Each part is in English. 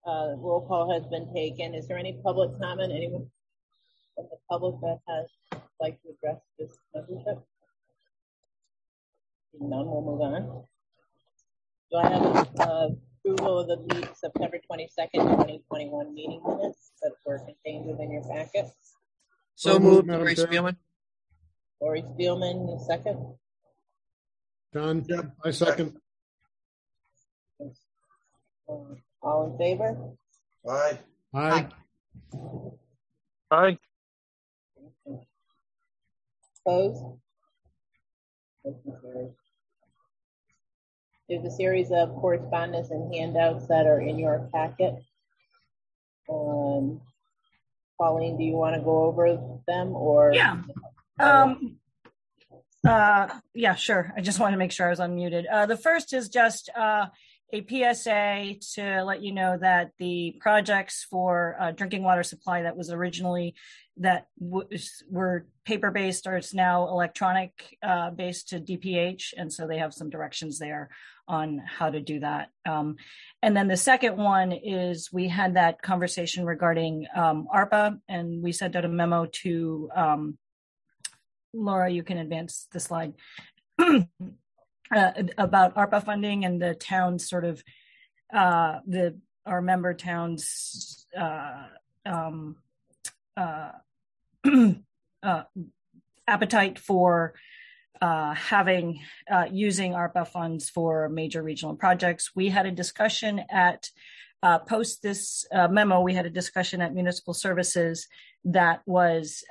Roll call has been taken. Is there any public comment? Anyone from the public that has like to address this membership? None, we'll move on. Do I have approval of the September 22nd, 2021 meeting minutes that were contained within your packet? So moved, Lori Spielman. Lori Spielman, a second. Done. Yep, I second. All in favor? Aye. Aye. Aye. Opposed? There's a series of correspondence and handouts that are in your packet. Pauline, do you want to go over them or? Yeah. Yeah, sure. I just want to make sure I was unmuted. The first is just a PSA to let you know that the projects for drinking water supply that was originally were paper-based or it's now electronic based to DPH. And so they have some directions there on how to do that. And then the second one is we had that conversation regarding ARPA, and we sent out a memo to Laura, you can advance the slide, about ARPA funding and the town's sort of, our member towns' appetite for using ARPA funds for major regional projects. We had a discussion at, post this memo, we had a discussion at Municipal Services that was,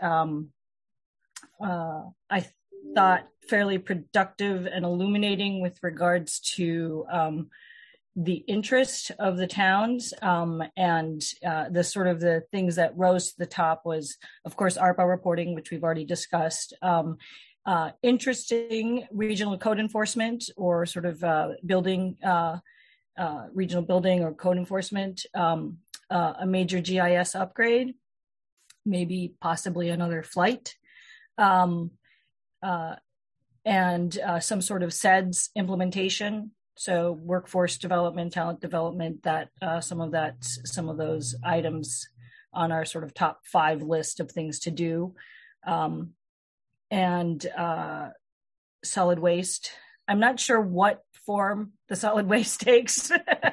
I thought, fairly productive and illuminating with regards to the interest of the towns, and the sort of the things that rose to the top was, of course, ARPA reporting, which we've already discussed, interesting regional code enforcement or sort of building, regional building or code enforcement, a major GIS upgrade, maybe possibly another flight, and some sort of SEDS implementation. So workforce development, talent development, that some of those items on our sort of top 5 list of things to do. And solid waste. I'm not sure what form the solid waste takes,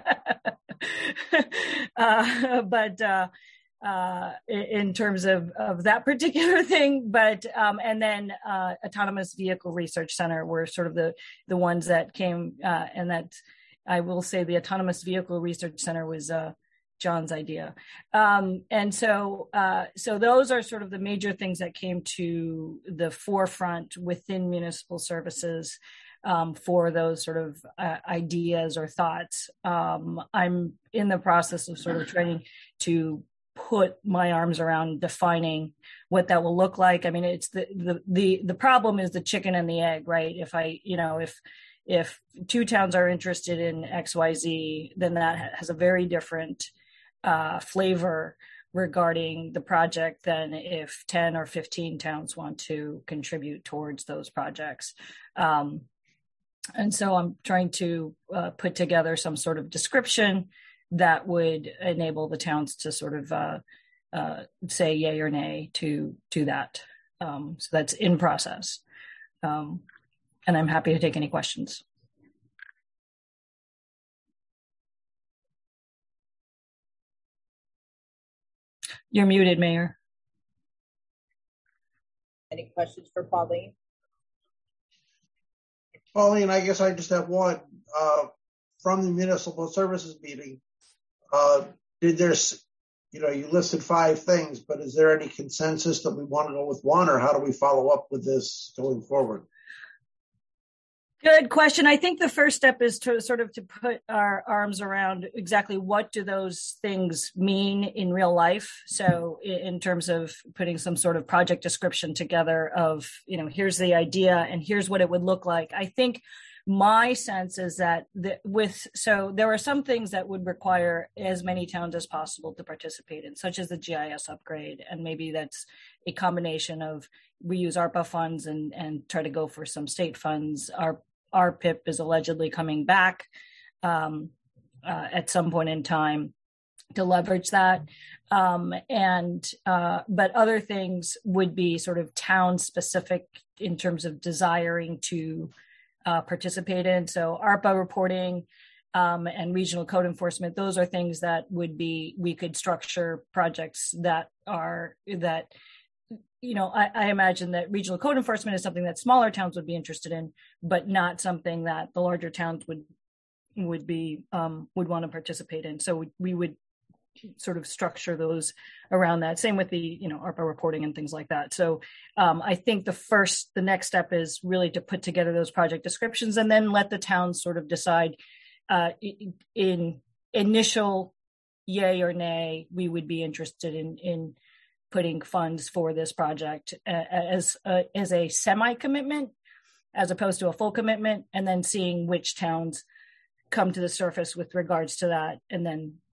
but in terms of that particular thing, but and then Autonomous Vehicle Research Center were sort of the ones that came, and that I will say the Autonomous Vehicle Research Center was John's idea, and so those are sort of the major things that came to the forefront within municipal services. For those sort of ideas or thoughts, I'm in the process of sort of trying to put my arms around defining what that will look like. I mean, it's the problem is the chicken and the egg, right? If 2 towns are interested in XYZ, then that has a very different flavor regarding the project than if 10 or 15 towns want to contribute towards those projects. And so I'm trying to put together some sort of description that would enable the towns to sort of say yay or nay to that. So that's in process. And I'm happy to take any questions. You're muted, Mayor. Any questions for Pauline? Pauline, I guess I just have one. From the municipal services meeting, you listed 5 things, but is there any consensus that we want to go with one, or how do we follow up with this going forward? Good question. I think the first step is to sort of to put our arms around exactly what do those things mean in real life. So in terms of putting some sort of project description together of, here's the idea and here's what it would look like. I think my sense is that so there are some things that would require as many towns as possible to participate in, such as the GIS upgrade. And maybe that's a combination of we use ARPA funds and try to go for some state funds. Our PIP is allegedly coming back at some point in time. leverage that. But other things would be sort of town specific in terms of desiring to participate in. So ARPA reporting and regional code enforcement, those are things that we could structure projects that I imagine that regional code enforcement is something that smaller towns would be interested in, but not something that the larger towns would want to participate in. So we would sort of structure those around that. Same with the, ARPA reporting and things like that. So I think the next step is really to put together those project descriptions and then let the towns sort of decide in initial yay or nay, we would be interested in putting funds for this project as a semi-commitment as opposed to a full commitment, and then seeing which towns come to the surface with regards to that, and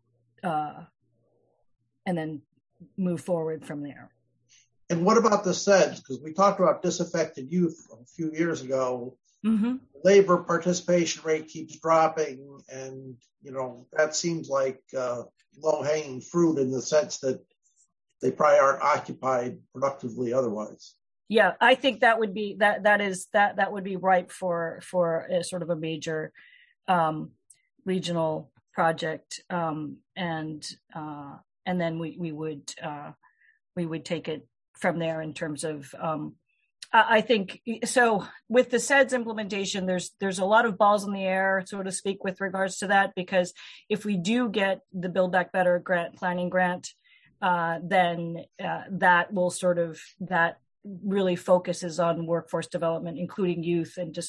then move forward from there. And what about the SEDS? Because we talked about disaffected youth a few years ago. Mm-hmm. Labor participation rate keeps dropping, and that seems like low-hanging fruit in the sense that they probably aren't occupied productively otherwise. Yeah, I think that would be that would be ripe for a sort of a major regional project, and then we would take it from there in terms of I think so. With the SEDS implementation, there's a lot of balls in the air, so to speak, with regards to that, because if we do get the Build Back Better planning grant, then that really focuses on workforce development, including youth and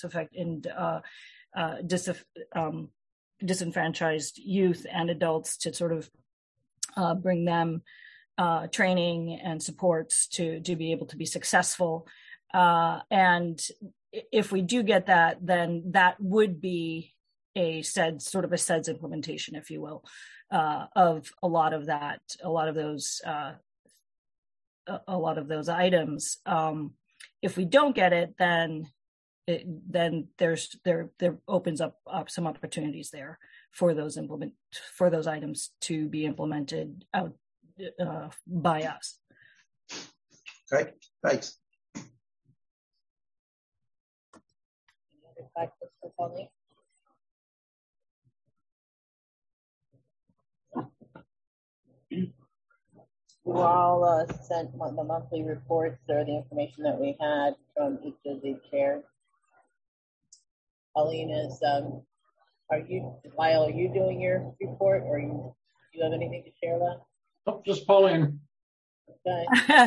disenfranchised youth and adults, to sort of bring them training and supports to be able to be successful. And if we do get that, then that would be a SEDS implementation, if you will, of a lot of those items. If we don't get it, then there opens up some opportunities there for those items to be implemented out by us. Okay, thanks. Any other questions for Pauline? You all sent the monthly reports or the information that we had from each of the chairs. Pauline, Lyle, are you doing your report, or do you have anything to share that? Oh, just Pauline. Okay.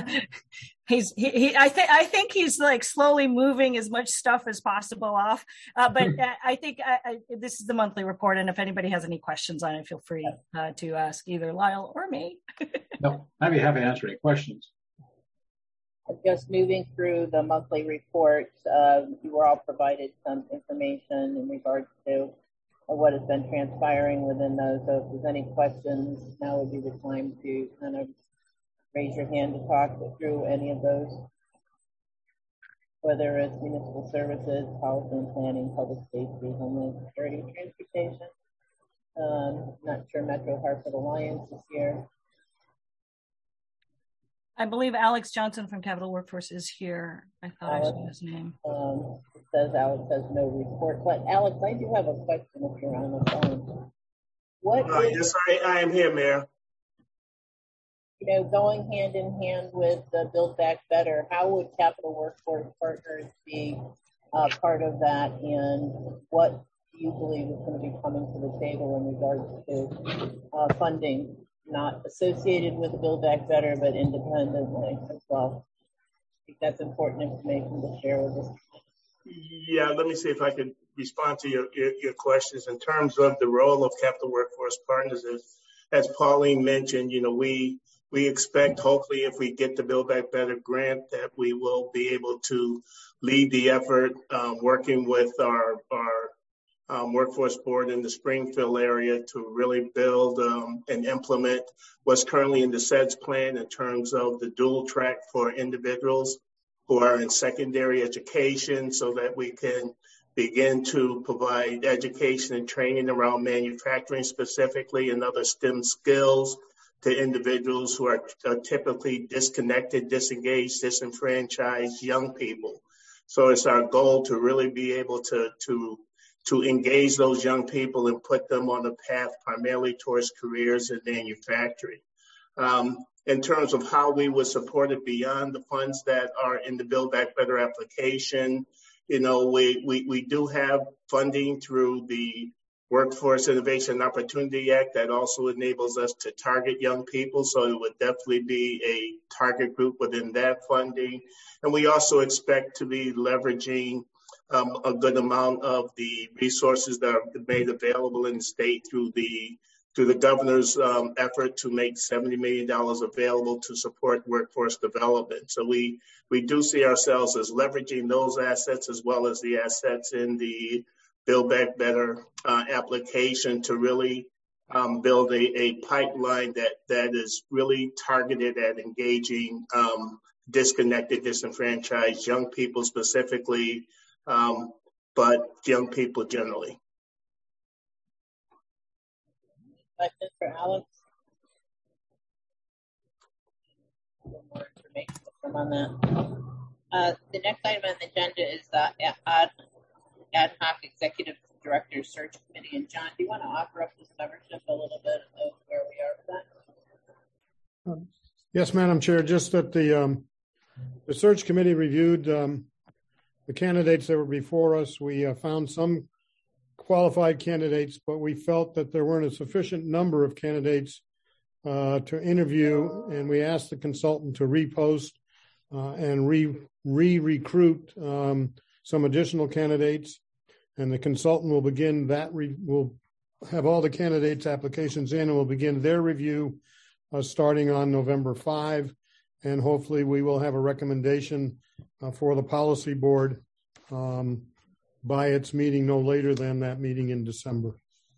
I think he's like slowly moving as much stuff as possible off. But I think this is the monthly report, and if anybody has any questions on it, feel free to ask either Lyle or me. No, I'd be happy to answer any questions. Just moving through the monthly reports, you were all provided some information in regards to what has been transpiring within those. So if there's any questions, now would be the time to kind of raise your hand to talk through any of those, whether it's municipal services, policy and planning, public safety, homeland security, transportation. Not sure Metro Hartford Alliance is here. I believe Alex Johnson from Capital Workforce is here. I thought I saw his name. It says Alex has no report, but Alex, I do have a question if you're on the phone. Yes, I am here, Mayor. Going hand in hand with the Build Back Better, how would Capital Workforce Partners be part of that, and what do you believe is going to be coming to the table in regards to funding, not associated with Build Back Better, but independently as well? I think that's important information to share with us. Yeah, let me see if I can respond to your questions in terms of the role of Capital Workforce Partners. As Pauline mentioned, we expect, hopefully, if we get the Build Back Better grant, that we will be able to lead the effort, working with our workforce board in the Springfield area to really build and implement what's currently in the SEDS plan in terms of the dual track for individuals who are in secondary education, so that we can begin to provide education and training around manufacturing specifically and other STEM skills to individuals who are typically disconnected, disengaged, disenfranchised young people. So it's our goal to really be able to engage those young people and put them on a path primarily towards careers in manufacturing. In terms of how we would support it beyond the funds that are in the Build Back Better application, we do have funding through the Workforce Innovation Opportunity Act that also enables us to target young people. So it would definitely be a target group within that funding. And we also expect to be leveraging a good amount of the resources that are made available in the state through the governor's effort to make $70 million available to support workforce development. So we do see ourselves as leveraging those assets as well as the assets in the Build Back Better application to really build a pipeline that is really targeted at engaging disconnected, disenfranchised young people specifically, but young people generally. Questions for Alex? More information on that. The next item on the agenda is ad hoc executive director search committee. And John, do you want to offer up this membership a little bit of where we are with that? Yes, Madam Chair. Just that the search committee reviewed the candidates that were before us. We found some qualified candidates, but we felt that there weren't a sufficient number of candidates to interview, and we asked the consultant to repost and re-recruit some additional candidates, and the consultant will begin that. Will have all the candidates' applications in, and will begin their review starting on November 5, and hopefully we will have a recommendation for the policy board by its meeting no later than that meeting in December.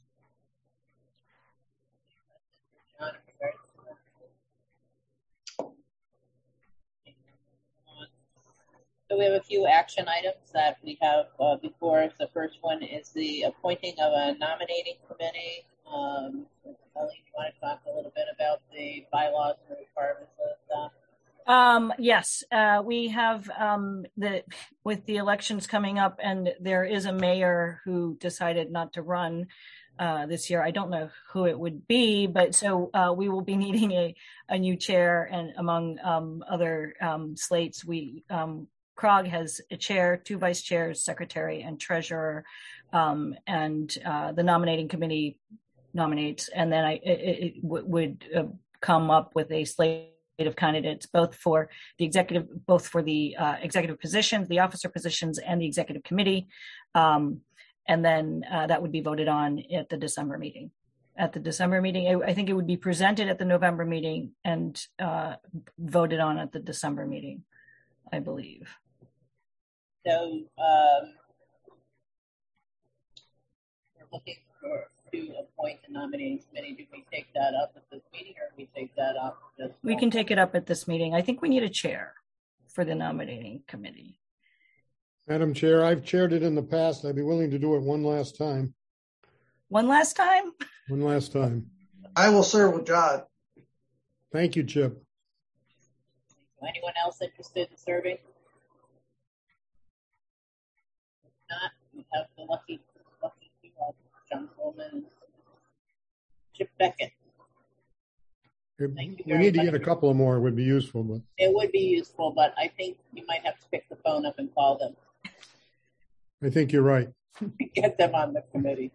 So we have a few action items that we have before us. The first one is the appointing of a nominating committee. Colleen, you want to talk a little bit about the bylaws and the requirements of that? Yes, we have with the elections coming up, and there is a mayor who decided not to run this year. I don't know who it would be, but so we will be needing a new chair, and among other slates, CROG has a chair, 2 vice chairs, secretary, and treasurer, and the nominating committee nominates, and then it would come up with a slate of candidates, both for the executive positions, the officer positions, and the executive committee, and then that would be voted on at the December meeting. At the December meeting, I think it would be presented at the November meeting and voted on at the December meeting, I believe. So we're looking to appoint the nominating committee. Do we take that up at this meeting, or do we take that up? We can take it up at this meeting. I think we need a chair for the nominating committee. Madam Chair, I've chaired it in the past. I'd be willing to do it one last time. One last time? One last time. I will serve with John. Thank you, Chip. Anyone else interested in serving? If not, we have the lucky John Coleman and Chip Beckett. We need to get a couple of more. It would be useful, but it would be useful, but I think you might have to pick the phone up and call them. I think you're right. Get them on the committee.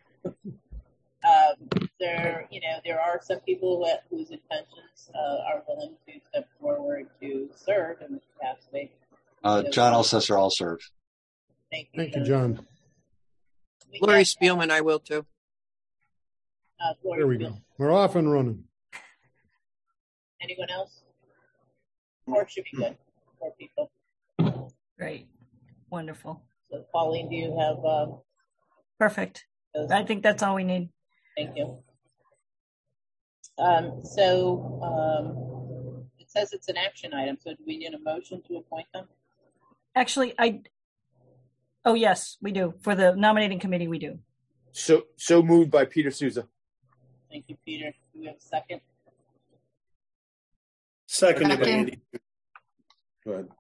There are some people whose intentions are willing to step forward to serve in this capacity. John Alcesser, I'll serve. Thank you. Thank you, John. Lori Spielman, I will too. There we go. We're off and running. Anyone else? 4 should be good. 4 people. Great. Wonderful. So, Pauline, do you have... Perfect. I think that's all we need. Thank you. It says it's an action item, so do we need a motion to appoint them? Actually, Oh, yes, we do. For the nominating committee, we do. So moved by Peter Souza. Thank you, Peter. Do we have a second? Seconded by Andy. Go ahead.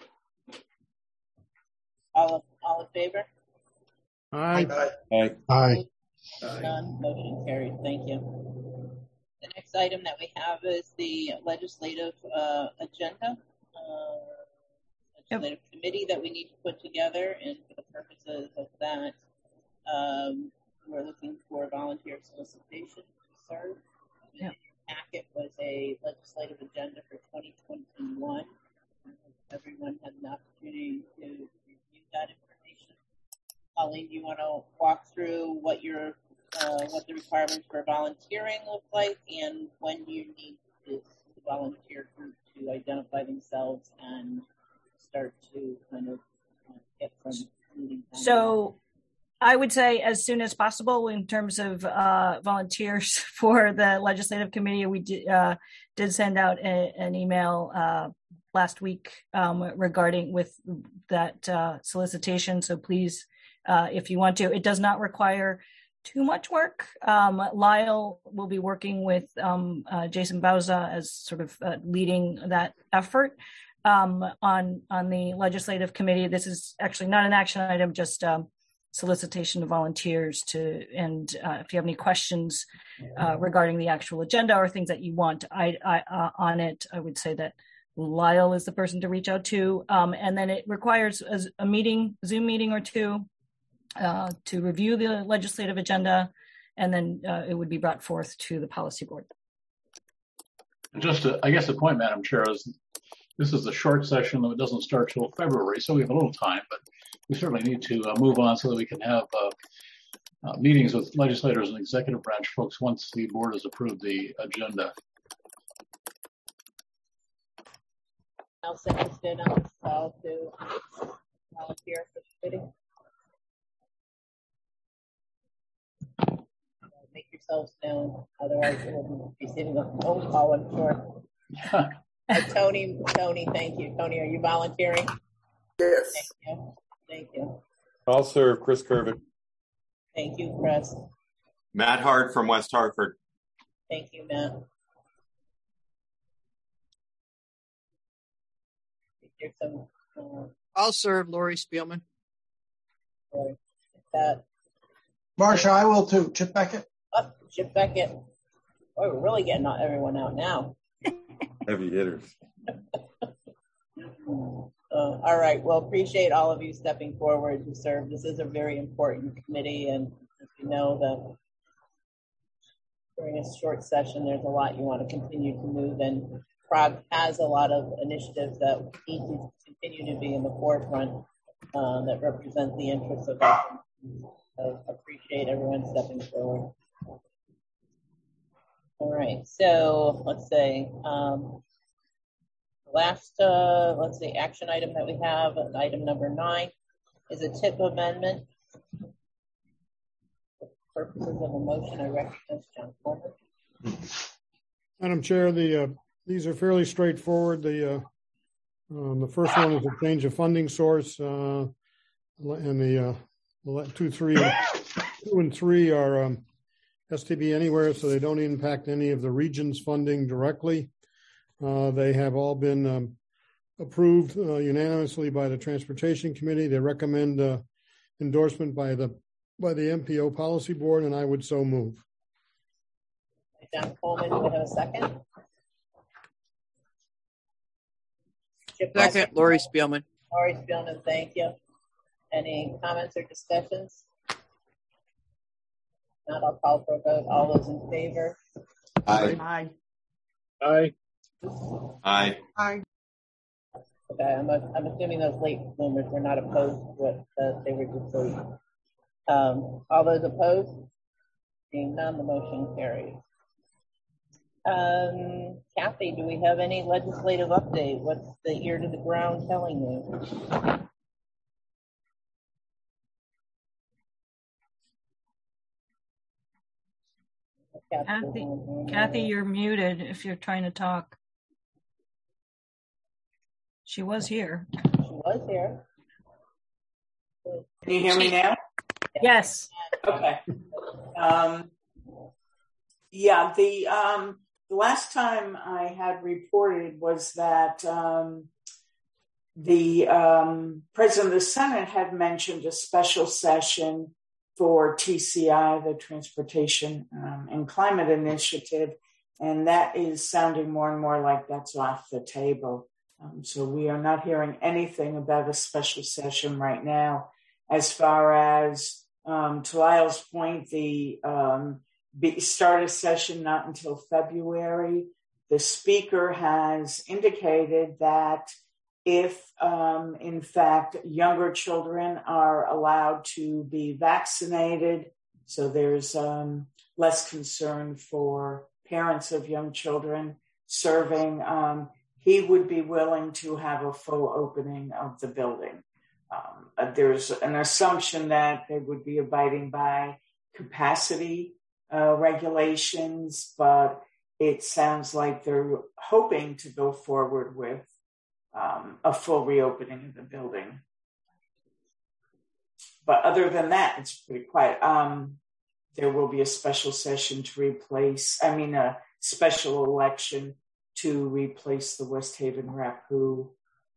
All in favor? Aye. Aye. None. Motion carried. Thank you. The next item that we have is the legislative agenda. Legislative committee that we need to put together, and for the purposes of that, we're looking for volunteer solicitation to serve. In your packet was a legislative agenda for 2021. Everyone had an opportunity to review that information. Pauline, do you want to walk through what the requirements for volunteering look like, and when do you need this volunteer group to identify themselves and start to kind of get from meeting time? So I would say as soon as possible in terms of volunteers for the legislative committee. We did send out an email last week regarding with that solicitation. So please, if you want to, it does not require too much work. Lyle will be working with Jason Bauza as sort of leading that effort on the legislative committee. This is actually not an action item, just solicitation of volunteers and if you have any questions regarding the actual agenda or things that you want on it, I would say that Lyle is the person to reach out to. And then it requires a Zoom meeting or two to review the legislative agenda, and then it would be brought forth to the policy board. Just, I guess the point, Madam Chair, is this is a short session that doesn't start till February, so we have a little time, but we certainly need to move on so that we can have meetings with legislators and executive branch folks once the board has approved the agenda. Else interested on this call to volunteer for the committee? Make yourselves known, otherwise you will be receiving a phone call, I'm sure. Tony, thank you. Tony, are you volunteering? Yes. Thank you. I'll serve. Chris Kervin. Thank you, Chris. Matt Hart from West Hartford. Thank you, Matt. I'll serve. Lori Spielman. Marcia, I will too. Chip Beckett. Oh, Chip Beckett. Oh, we're really getting everyone out now. Heavy hitters. All right. Well, appreciate all of you stepping forward to serve. This is a very important committee, and as you know, during a short session, there's a lot you want to continue to move, and PROG has a lot of initiatives that need to continue to be in the forefront that represent the interests of our community. So appreciate everyone stepping forward. All right. So let's say action item that we have, item number 9, is a TIP amendment. For purposes of a motion, I recognize John Coleman. Madam Chair, these are fairly straightforward. The first one is a change of funding source, and the 2 and 3 are STB Anywhere, so they don't impact any of the region's funding directly. They have all been approved unanimously by the Transportation Committee. They recommend endorsement by the MPO Policy Board, and I would so move. John Coleman, do we have a second? Second, Lori Spielman. Lori Spielman, thank you. Any comments or discussions? Not, I'll call for a vote. All those in favor? Aye. Aye. Aye. Aye. Aye. Okay, I'm assuming those late bloomers were not opposed to what they were just voting. All those opposed? Seeing none, the motion carries. Kathy, do we have any legislative update? What's the ear to the ground telling you? Kathy, you're muted if you're trying to talk. She was here. She was here. Can you hear me now? Yes. Okay. Yeah, the last time I had reported was that the President of the Senate had mentioned a special session for TCI, the Transportation and Climate Initiative, and that is sounding more and more like that's off the table. So we are not hearing anything about a special session right now. As far as, to Lyle's point, the start a session not until February. The speaker has indicated that if, in fact, younger children are allowed to be vaccinated, so there's less concern for parents of young children serving, he would be willing to have a full opening of the building. There's an assumption that they would be abiding by capacity regulations, but it sounds like they're hoping to go forward with a full reopening of the building. But other than that, it's pretty quiet. There will be a special session to a special election to replace the West Haven rep who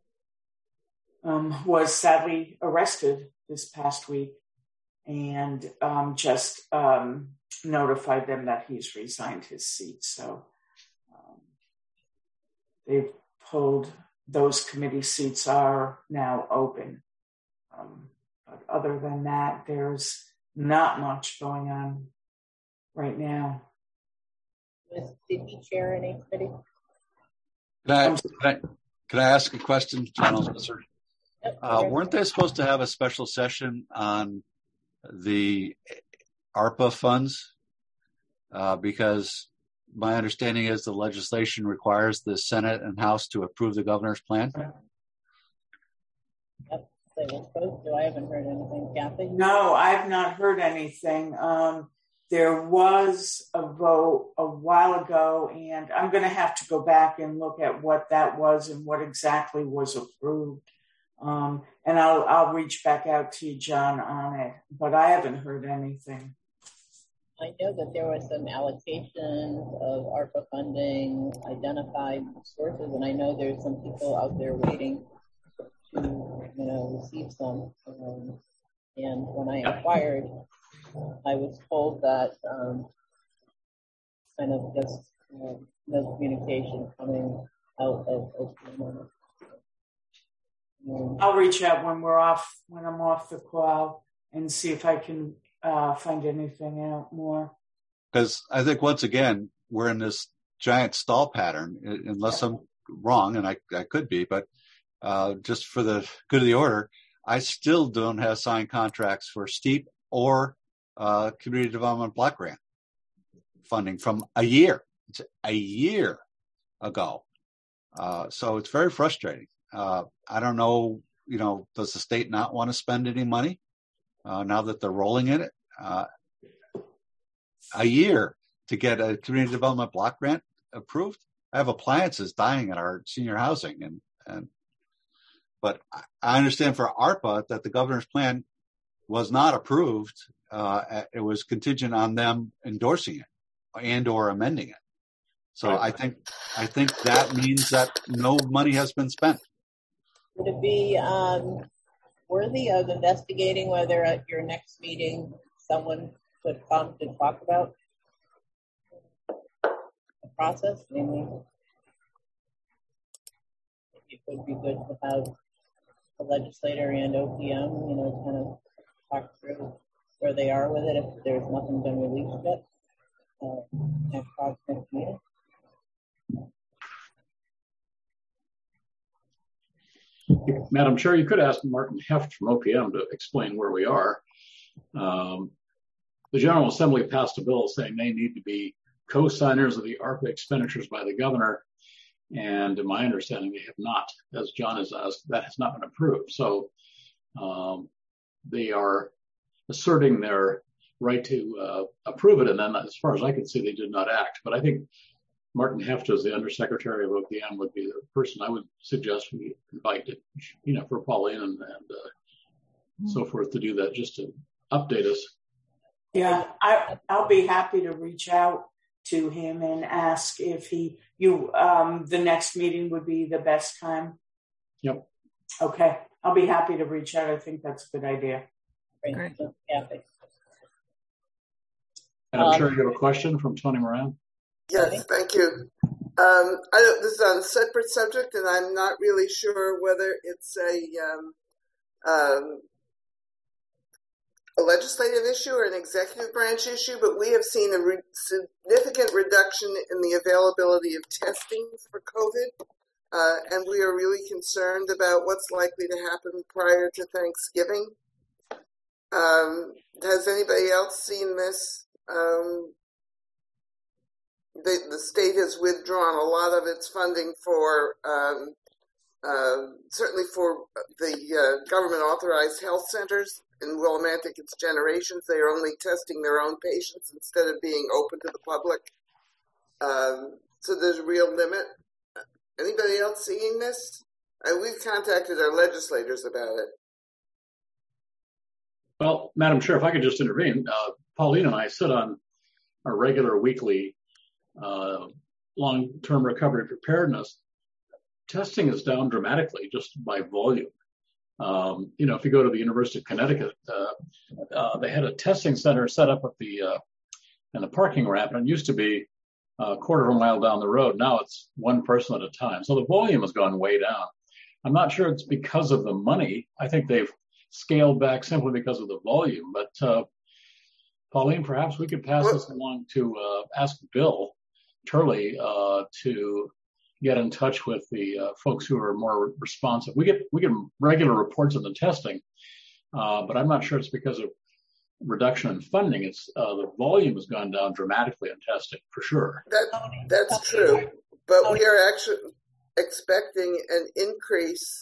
was sadly arrested this past week, and just notified them that he's resigned his seat. So they've pulled, those committee seats are now open. But other than that, there's not much going on right now. Did he chair any committee? Can I ask a question, John Officer? Yep. Weren't they supposed to have a special session on the ARPA funds? Because my understanding is the legislation requires the Senate and House to approve the governor's plan. Yep, they were supposed to. I haven't heard anything, Kathy. No, I've not heard anything. There was a vote a while ago, and I'm going to have to go back and look at what that was and what exactly was approved. And I'll reach back out to you, John, on it, but I haven't heard anything. I know that there was some allocation of ARPA funding, identified sources, and I know there's some people out there waiting to, receive some. And when I inquired, I was told that kind of just no communication coming out of Oklahoma. I'll reach out when I'm off the call and see if I can find anything out more. Because I think once again, we're in this giant stall pattern, unless I'm wrong, and I could be, but just for the good of the order, I still don't have signed contracts for STEEP or Community Development Block Grant funding from a year ago. So it's very frustrating. I don't know, does the state not want to spend any money now that they're rolling in it? A year to get a Community Development Block Grant approved. I have appliances dying at our senior housing, but I understand for ARPA that the governor's plan was not approved. It was contingent on them endorsing it and or amending it. So I think that means that no money has been spent. Would it be worthy of investigating whether at your next meeting someone could come to talk about the process? Namely, it would be good to have the legislator and OPM, kind of talk through where they are with it if there's nothing been released yet. Next meeting. Madam Chair, you could ask Martin Heft from OPM to explain where we are. The General Assembly passed a bill saying they need to be co-signers of the ARPA expenditures by the governor. And to my understanding, they have not, as John has asked, that has not been approved. So they are asserting their right to approve it. And then as far as I can see, they did not act. But I think Martin Heft, as the Undersecretary of OPM, would be the person I would suggest we invite to, for Pauline and so forth to do that, just to update us. Yeah, I'll be happy to reach out to him and ask if the next meeting would be the best time. Yep. Okay, I'll be happy to reach out. I think that's a good idea. Great. Yeah. And I'm sure you have a question from Tony Moran. Yes, thank you. This is on a separate subject, and I'm not really sure whether it's a legislative issue or an executive branch issue, but we have seen a significant reduction in the availability of testing for COVID, and we are really concerned about what's likely to happen prior to Thanksgiving. Has anybody else seen this? The state has withdrawn a lot of its funding for, certainly for the government authorized health centers. In Willimantic, it's Generations. They are only testing their own patients instead of being open to the public. So there's a real limit. Anybody else seeing this? We've contacted our legislators about it. Well, Madam Chair, if I could just intervene, Pauline and I sit on a regular weekly long-term recovery preparedness. Testing is down dramatically just by volume. If you go to the University of Connecticut, they had a testing center set up at in the parking ramp, and it used to be a quarter of a mile down the road. Now it's one person at a time. So the volume has gone way down. I'm not sure it's because of the money. I think they've scaled back simply because of the volume. But Pauline, perhaps we could pass this along to ask Bill Turley to get in touch with the folks who are more responsive. We get regular reports of the testing, but I'm not sure it's because of reduction in funding. It's the volume has gone down dramatically in testing, for sure. That's true, but we are actually expecting an increase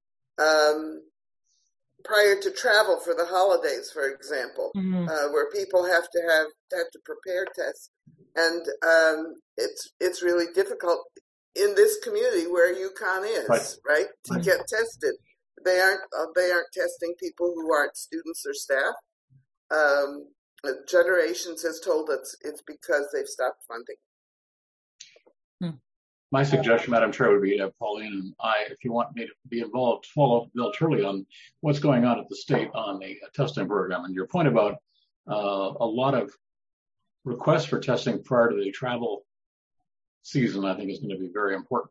prior to travel for the holidays, for example, where people have to prepare tests, and it's really difficult in this community where UConn is, right? To get tested. They aren't testing people who aren't students or staff. Generations has told us it's because they've stopped funding. My suggestion, Madam Chair, would be Pauline and I, if you want me to be involved, follow up Bill Turley on what's going on at the state on the testing program. And your point about a lot of requests for testing prior to the travel season, I think, is going to be very important.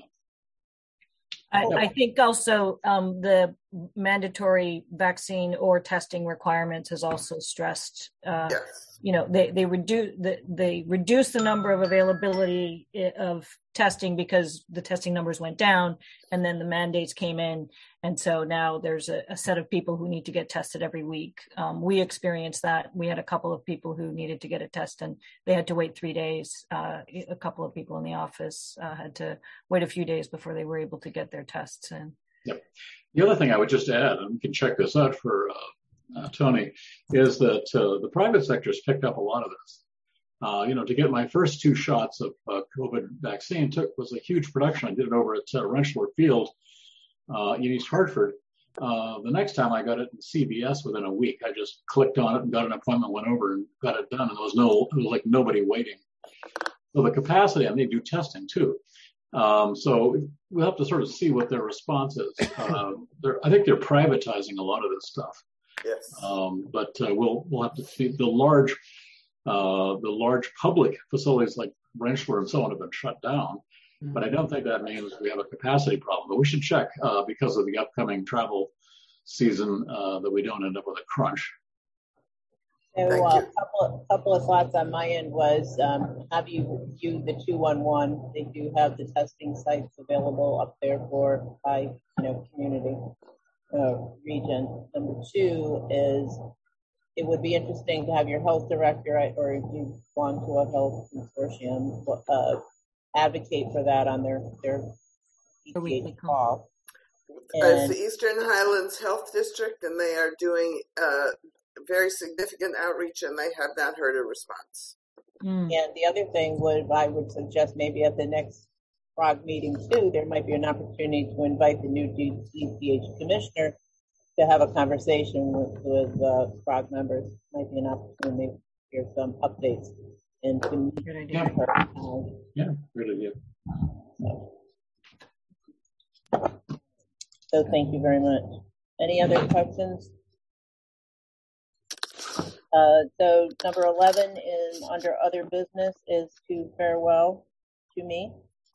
I think also the mandatory vaccine or testing requirements is also stressed. They reduce the number of availability of testing because the testing numbers went down, and then the mandates came in, and so now there's a set of people who need to get tested every week. We experienced that. We had a couple of people who needed to get a test, and they had to wait 3 days. A couple of people in the office had to wait a few days before they were able to get their tests in. Yep. The other thing I would just add, and we can check this out for Tony, is that the private sector has picked up a lot of this. To get my first 2 shots of COVID vaccine was a huge production. I did it over at Rensselaer Field in East Hartford. The next time I got it in CVS within a week, I just clicked on it and got an appointment, went over and got it done. And it was like nobody waiting. So the capacity, and they do testing too. So we'll have to sort of see what their response is. I think they're privatizing a lot of this stuff. Yes. But we'll have to see the large public facilities like Rensselaer and so on have been shut down. But I don't think that means we have a capacity problem. But we should check because of the upcoming travel season that we don't end up with a crunch. So a couple of thoughts on my end was, have you viewed the 211? They do have the testing sites available up there for by community region. Number 2 is it would be interesting to have your health director, or if you belong to a health consortium, advocate for that on their ETH call. It's the Eastern Highlands Health District, and they are doing very significant outreach, and they have not heard a response. And the other thing I would suggest maybe at the next PROG meeting too, there might be an opportunity to invite the new DCH commissioner to have a conversation with CROG members. Might be an opportunity to hear some updates and to meet her. Yeah, good idea. So thank you very much. Any other questions? So number 11 is under other business is to farewell to me.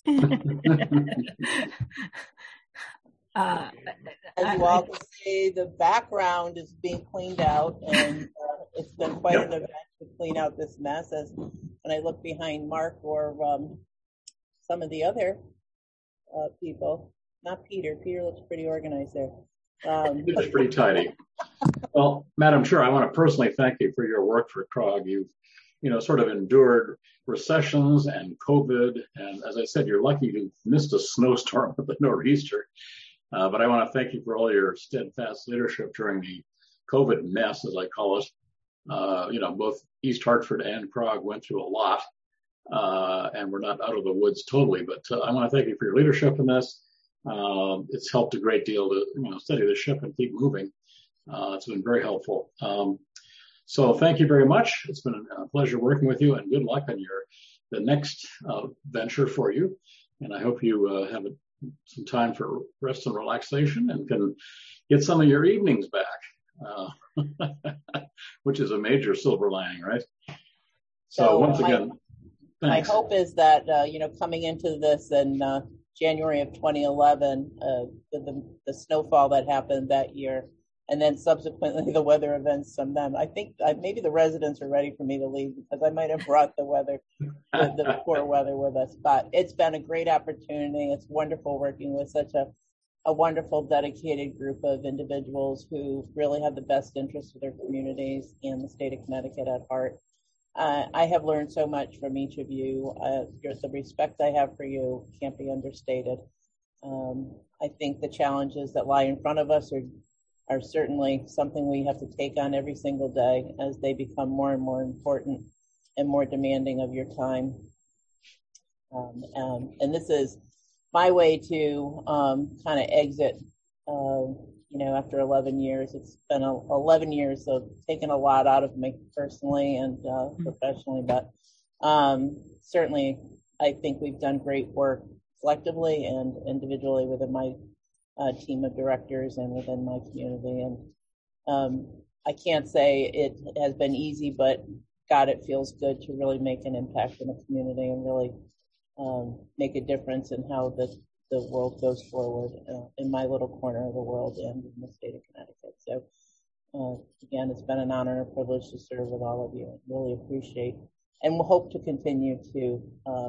As you all can see, the background is being cleaned out, and it's been quite an event to clean out this mess. As when I look behind Mark or some of the other people, not Peter. Peter looks pretty organized there. It's pretty tidy. Well, Madam Chair, I want to personally thank you for your work for CROG. You've, sort of endured recessions and COVID, and as I said, you're lucky you missed a snowstorm with the nor'easter. But I want to thank you for all your steadfast leadership during the COVID mess, as I call it. Both East Hartford and CROG went through a lot, and we're not out of the woods totally. But I want to thank you for your leadership in this. It's helped a great deal to steady the ship and keep moving. It's been very helpful. So thank you very much. It's been a pleasure working with you, and good luck on the next venture for you. And I hope you have some time for rest and relaxation and can get some of your evenings back, which is a major silver lining, right? So once again, thanks. My hope is that, coming into this in January of 2011, the snowfall that happened that year, and then subsequently the weather events from them. I think maybe the residents are ready for me to leave because I might have brought the poor weather with us. But it's been a great opportunity. It's wonderful working with such a wonderful, dedicated group of individuals who really have the best interests of their communities and the state of Connecticut at heart. I have learned so much from each of you. The respect I have for you can't be understated. I think the challenges that lie in front of us are certainly something we have to take on every single day as they become more and more important and more demanding of your time. And this is my way to kind of exit, after 11 years. It's been 11 years of taking a lot out of me personally and professionally, but certainly I think we've done great work collectively and individually within my team of directors and within my community. And I can't say it has been easy, but God, it feels good to really make an impact in the community and really make a difference in how the world goes forward in my little corner of the world and in the state of Connecticut. So again, it's been an honor and a privilege to serve with all of you. I really appreciate and we'll hope to continue to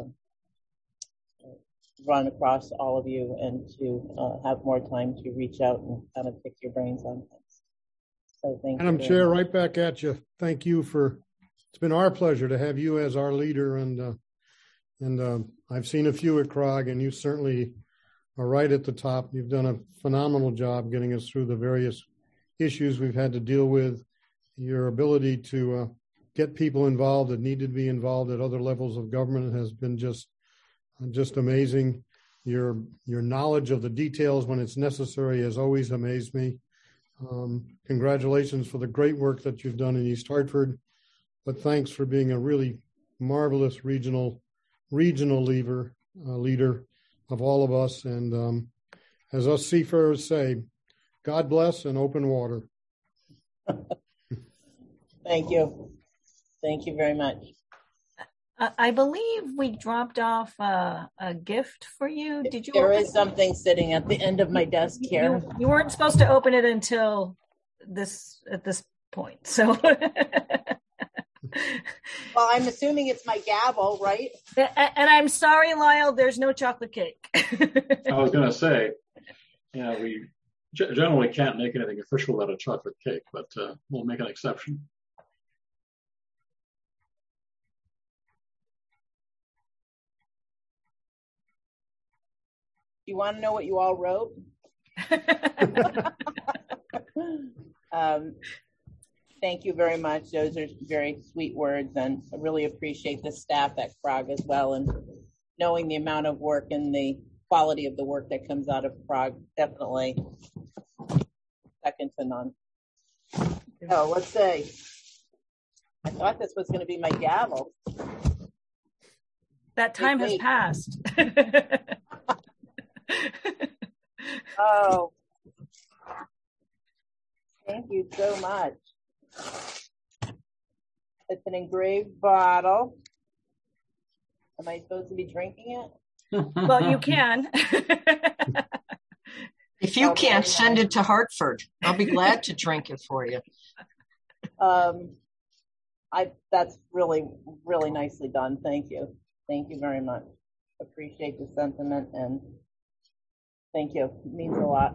run across all of you and to have more time to reach out and kind of pick your brains on things. So thank you. Madam Chair, right back at you. Thank you it's been our pleasure to have you as our leader, and I've seen a few at CROG, and you certainly are right at the top. You've done a phenomenal job getting us through the various issues we've had to deal with. Your ability to get people involved that need to be involved at other levels of government has been just amazing. Your knowledge of the details when it's necessary has always amazed me. Congratulations for the great work that you've done in East Hartford, but thanks for being a really marvelous regional leader of all of us. And as us seafarers say, God bless and open water. Thank you. Thank you very much. I believe we dropped off a gift for you. Did you? There is something sitting at the end of my desk here. You weren't supposed to open it until at this point. So. Well, I'm assuming it's my gavel, right? And I'm sorry, Lyle, there's no chocolate cake. I was going to say, we generally can't make anything official without a chocolate cake, but we'll make an exception. You want to know what you all wrote? Thank you very much. Those are very sweet words, and I really appreciate the staff at CROG as well, and knowing the amount of work and the quality of the work that comes out of CROG, definitely second to none. Oh, let's see. I thought this was going to be my gavel. That time has passed. Oh, thank you so much. It's an engraved bottle. Am I supposed to be drinking it? Well, you can. If you can't, send it to Hartford. I'll be glad to drink it for you. That's really, really nicely done. Thank you. Thank you very much. Appreciate the sentiment and thank you. It means a lot.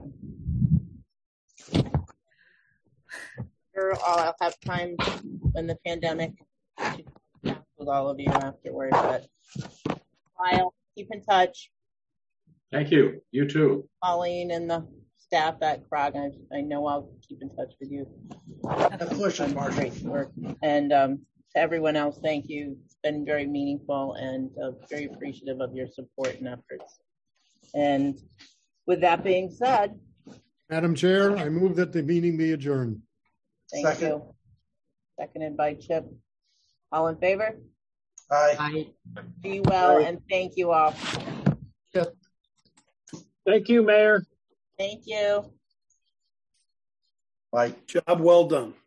Sure, I'll have time when the pandemic to chat with all of you afterwards, but I'll keep in touch. Thank you. You too. Pauline and the staff at CROG, I know I'll keep in touch with you. Great work. And to everyone else, thank you. It's been very meaningful and very appreciative of your support and efforts. And with that being said, Madam Chair, I move that the meeting be adjourned. Thank you. Seconded by Chip. All in favor? Aye. Be well, and thank you all. Thank you, Mayor. Thank you. Bye. Job well done.